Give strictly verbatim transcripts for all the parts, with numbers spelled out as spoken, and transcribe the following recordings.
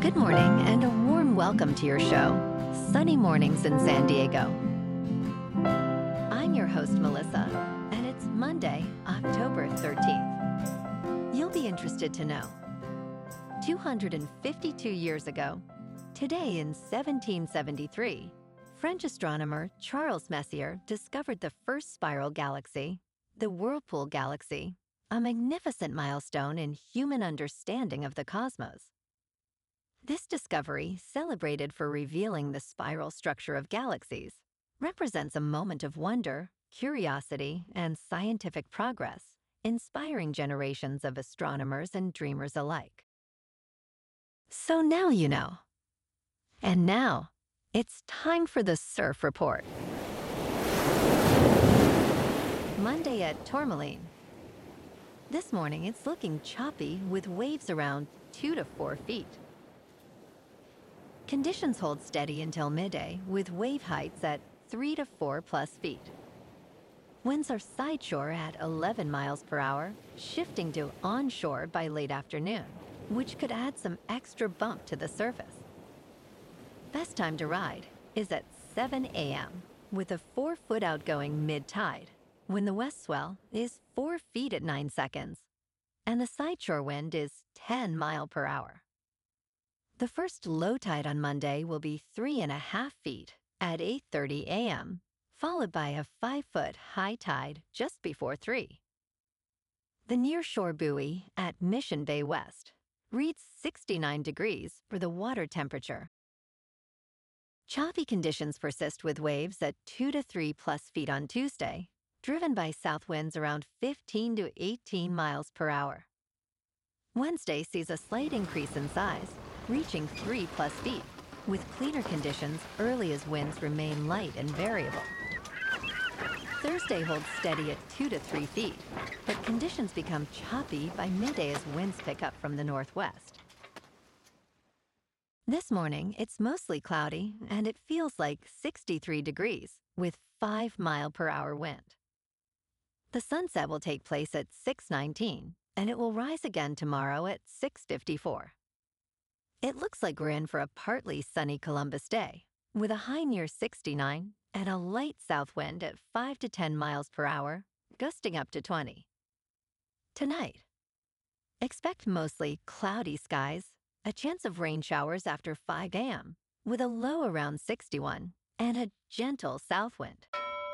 Good morning and a warm welcome to your show, Sunny Mornings in San Diego. I'm your host, Melissa, and it's Monday, October thirteenth. You'll be interested to know, two hundred fifty-two years ago, today in seventeen seventy-three, French astronomer Charles Messier discovered the first spiral galaxy, the Whirlpool Galaxy, a magnificent milestone in human understanding of the cosmos. This discovery, celebrated for revealing the spiral structure of galaxies, represents a moment of wonder, curiosity, and scientific progress, inspiring generations of astronomers and dreamers alike. So now you know. And now, it's time for the Surf Report. Monday at Tourmaline. This morning, it's looking choppy with waves around two to four feet. Conditions hold steady until midday with wave heights at three to four plus feet. Winds are sideshore at eleven miles per hour, shifting to onshore by late afternoon, which could add some extra bump to the surface. Best time to ride is at seven a.m. with a four-foot outgoing mid-tide, when the west swell is four feet at nine seconds, and the sideshore wind is ten miles per hour. The first low tide on Monday will be three and a half feet at eight thirty a.m., followed by a five-foot high tide just before three. The nearshore buoy at Mission Bay West reads sixty-nine degrees for the water temperature. Choppy conditions persist with waves at two to three plus feet on Tuesday, driven by south winds around fifteen to eighteen miles per hour. Wednesday sees a slight increase in size, reaching three plus feet, with cleaner conditions early as winds remain light and variable. Thursday holds steady at two to three feet, but conditions become choppy by midday as winds pick up from the northwest. This morning, it's mostly cloudy, and it feels like sixty-three degrees with five mile per hour wind. The sunset will take place at six nineteen, and it will rise again tomorrow at six fifty-four. It looks like we're in for a partly sunny Columbus Day, with a high near sixty-nine and a light south wind at five to ten miles per hour, gusting up to twenty. Tonight, expect mostly cloudy skies, a chance of rain showers after five a.m., with a low around sixty-one and a gentle south wind.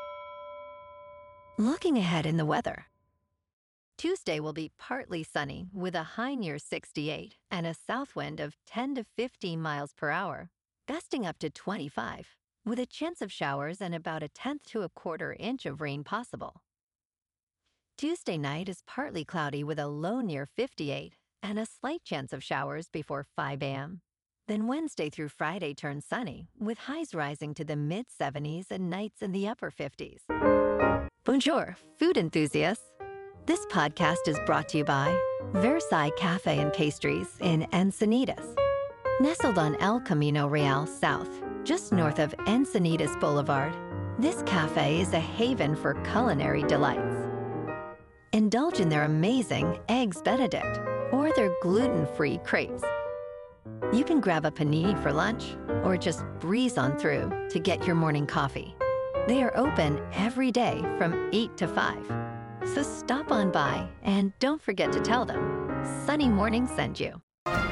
Looking ahead in the weather, Tuesday will be partly sunny with a high near sixty-eight and a south wind of ten to fifteen miles per hour, gusting up to twenty-five, with a chance of showers and about a tenth to a quarter inch of rain possible. Tuesday night is partly cloudy with a low near fifty-eight and a slight chance of showers before five a.m. Then Wednesday through Friday turns sunny, with highs rising to the mid-seventies and nights in the upper fifties. Bonjour, food enthusiasts. This podcast is brought to you by Versailles Cafe and Pastries in Encinitas. Nestled on El Camino Real South, just north of Encinitas Boulevard, this cafe is a haven for culinary delights. Indulge in their amazing Eggs Benedict or their gluten-free crepes. You can grab a panini for lunch or just breeze on through to get your morning coffee. They are open every day from eight to five. So stop on by and don't forget to tell them Sunny Morning sent you.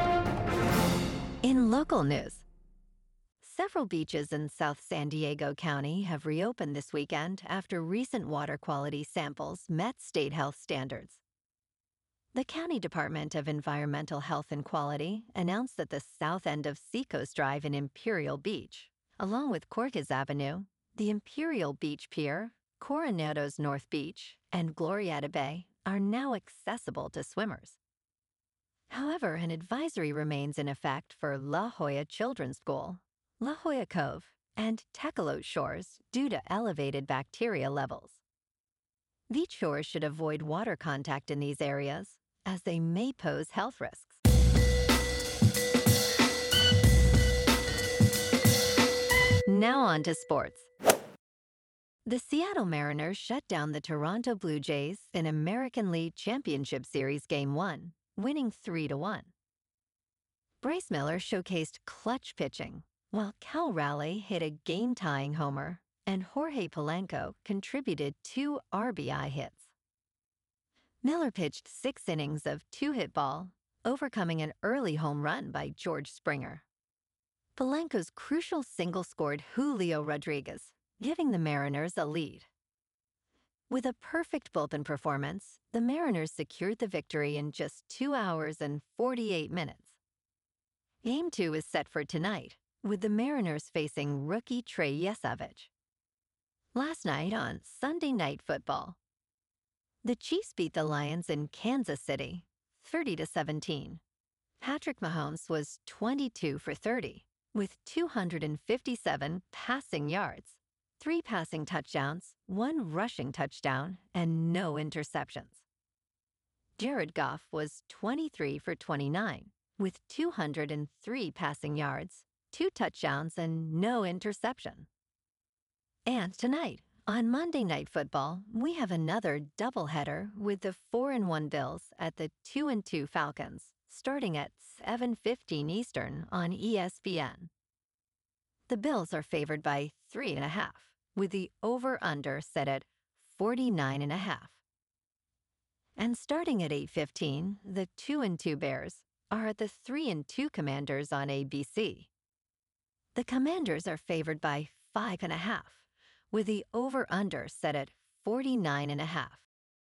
In local news, several beaches in South San Diego County have reopened this weekend after recent water quality samples met state health standards. The County Department of Environmental Health and Quality announced that the south end of Seacoast Drive in Imperial Beach, along with Cortez Avenue, the Imperial Beach Pier, Coronado's North Beach, and Glorieta Bay are now accessible to swimmers. However, an advisory remains in effect for La Jolla Children's School, La Jolla Cove, and Tecolote Shores due to elevated bacteria levels. Beach shores should avoid water contact in these areas, as they may pose health risks. Now on to sports. The Seattle Mariners shut down the Toronto Blue Jays in American League Championship Series Game one, winning three to one. Bryce Miller showcased clutch pitching, while Cal Raleigh hit a game-tying homer, and Jorge Polanco contributed two R B I hits. Miller pitched six innings of two-hit ball, overcoming an early home run by George Springer. Polanco's crucial single scored Julio Rodriguez, giving the Mariners a lead. With a perfect bullpen performance, the Mariners secured the victory in just two hours and forty-eight minutes. Game two is set for tonight, with the Mariners facing rookie Trey Yesavage. Last night on Sunday Night Football, the Chiefs beat the Lions in Kansas City, thirty to seventeen. Patrick Mahomes was twenty-two for thirty, with two hundred fifty-seven passing yards, three passing touchdowns, one rushing touchdown, and no interceptions. Jared Goff was twenty-three for twenty-nine, with two hundred three passing yards, two touchdowns, and no interception. And tonight, on Monday Night Football, we have another doubleheader with the four and one Bills at the two and two Falcons, starting at seven fifteen Eastern on E S P N. The Bills are favored by three and a half, with the over-under set at forty-nine and a half. And starting at eight fifteen, the two and two Bears are at the three and two Commanders on A B C. The Commanders are favored by five and a half, with the over-under set at forty-nine and a half.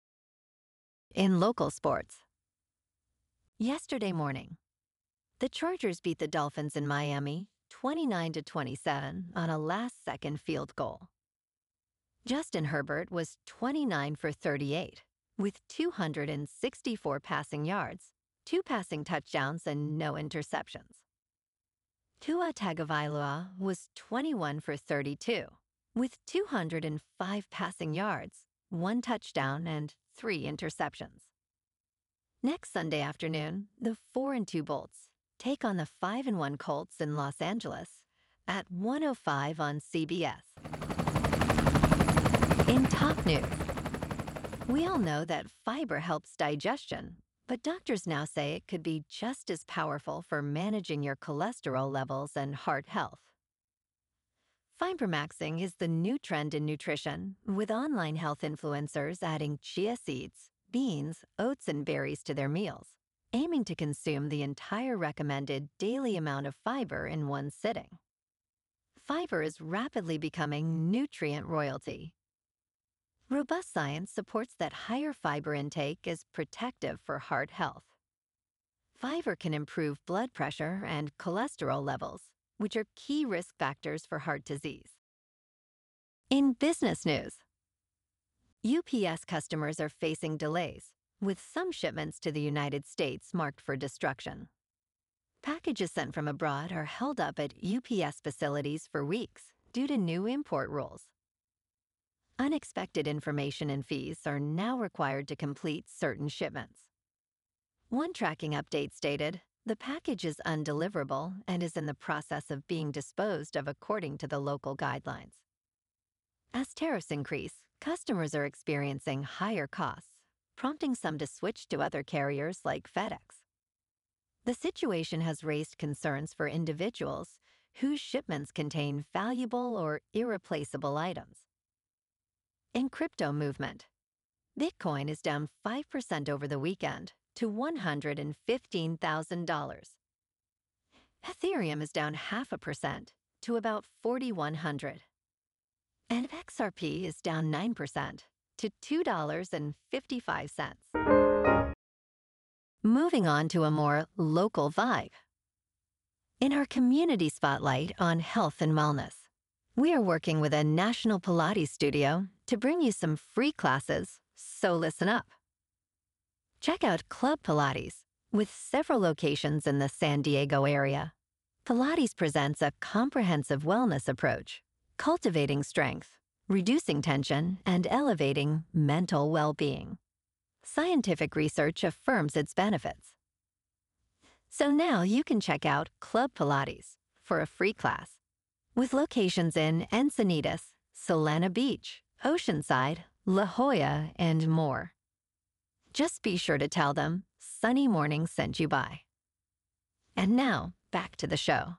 In local sports, yesterday morning, the Chargers beat the Dolphins in Miami twenty-nine to twenty-seven on a last-second field goal. Justin Herbert was twenty-nine for thirty-eight, with two hundred sixty-four passing yards, two passing touchdowns, and no interceptions. Tua Tagovailoa was twenty-one for thirty-two, with two hundred five passing yards, one touchdown, and three interceptions. Next Sunday afternoon, the four and two Bolts take on the five and one Colts in Los Angeles at one oh five on C B S. In top news, we all know that fiber helps digestion, but doctors now say it could be just as powerful for managing your cholesterol levels and heart health. Fibramaxing is the new trend in nutrition, with online health influencers adding chia seeds, beans, oats, and berries to their meals, aiming to consume the entire recommended daily amount of fiber in one sitting. Fiber is rapidly becoming nutrient royalty. Robust science supports that higher fiber intake is protective for heart health. Fiber can improve blood pressure and cholesterol levels, which are key risk factors for heart disease. In business news, U P S customers are facing delays, with some shipments to the United States marked for destruction. Packages sent from abroad are held up at U P S facilities for weeks due to new import rules. Unexpected information and fees are now required to complete certain shipments. One tracking update stated, "The package is undeliverable and is in the process of being disposed of according to the local guidelines." As tariffs increase, customers are experiencing higher costs, prompting some to switch to other carriers like FedEx. The situation has raised concerns for individuals whose shipments contain valuable or irreplaceable items. In crypto movement, Bitcoin is down five percent over the weekend to one hundred fifteen thousand dollars. Ethereum is down half a percent to about forty-one hundred. And X R P is down nine percent to two dollars and fifty-five cents. Moving on to a more local vibe. In our community spotlight on health and wellness, we are working with a national Pilates studio to bring you some free classes, so listen up. Check out Club Pilates, with several locations in the San Diego area. Pilates presents a comprehensive wellness approach, cultivating strength, reducing tension, and elevating mental well-being. Scientific research affirms its benefits. So now you can check out Club Pilates for a free class, with locations in Encinitas, Solana Beach, Oceanside, La Jolla, and more. Just be sure to tell them Sunny Morning sent you by. And now, back to the show.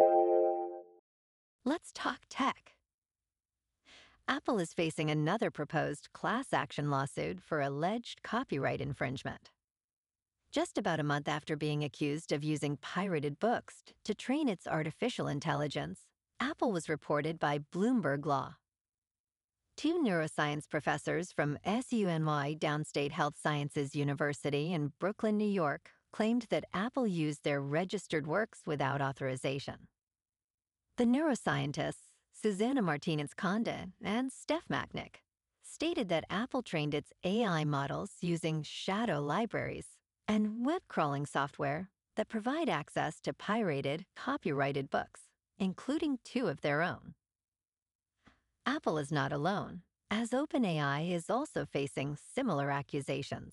Let's talk tech. Apple is facing another proposed class action lawsuit for alleged copyright infringement. Just about a month after being accused of using pirated books to train its artificial intelligence, Apple was reported by Bloomberg Law. Two neuroscience professors from S U N Y Downstate Health Sciences University in Brooklyn, New York, claimed that Apple used their registered works without authorization. The neuroscientists, Susanna Martinez-Conde and Steph Macknick, stated that Apple trained its A I models using shadow libraries and web crawling software that provide access to pirated, copyrighted books, including two of their own. Apple is not alone, as OpenAI is also facing similar accusations.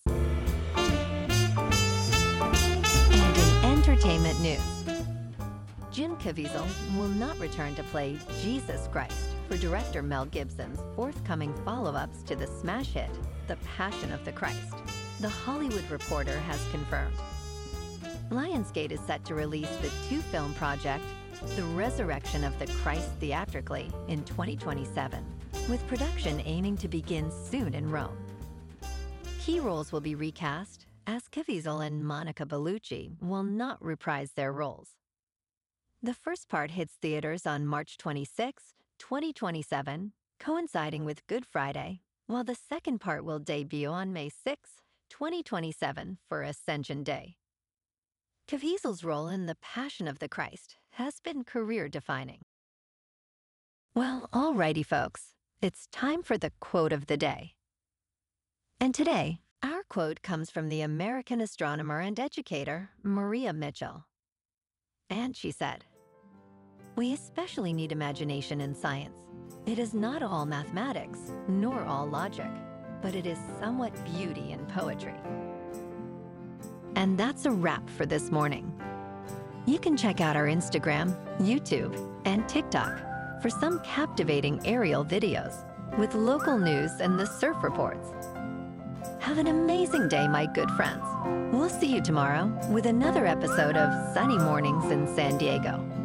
And in entertainment news, Jim Caviezel will not return to play Jesus Christ for director Mel Gibson's forthcoming follow-ups to the smash hit, The Passion of the Christ, The Hollywood Reporter has confirmed. Lionsgate is set to release the two-film project, The Resurrection of the Christ theatrically, in twenty twenty-seven, with production aiming to begin soon in Rome. Key roles will be recast, as Caviezel and Monica Bellucci will not reprise their roles. The first part hits theaters on March twenty-sixth, twenty twenty-seven, coinciding with Good Friday, while the second part will debut on May sixth, twenty twenty-seven for Ascension Day. Caviezel's role in The Passion of the Christ has been career-defining. Well, alrighty, folks, it's time for the quote of the day. And today, our quote comes from the American astronomer and educator, Maria Mitchell. And she said, "We especially need imagination in science. It is not all mathematics, nor all logic, but it is somewhat beauty and poetry." And that's a wrap for this morning. You can check out our Instagram, YouTube, and TikTok for some captivating aerial videos with local news and the surf reports. Have an amazing day, my good friends. We'll see you tomorrow with another episode of Sunny Mornings in San Diego.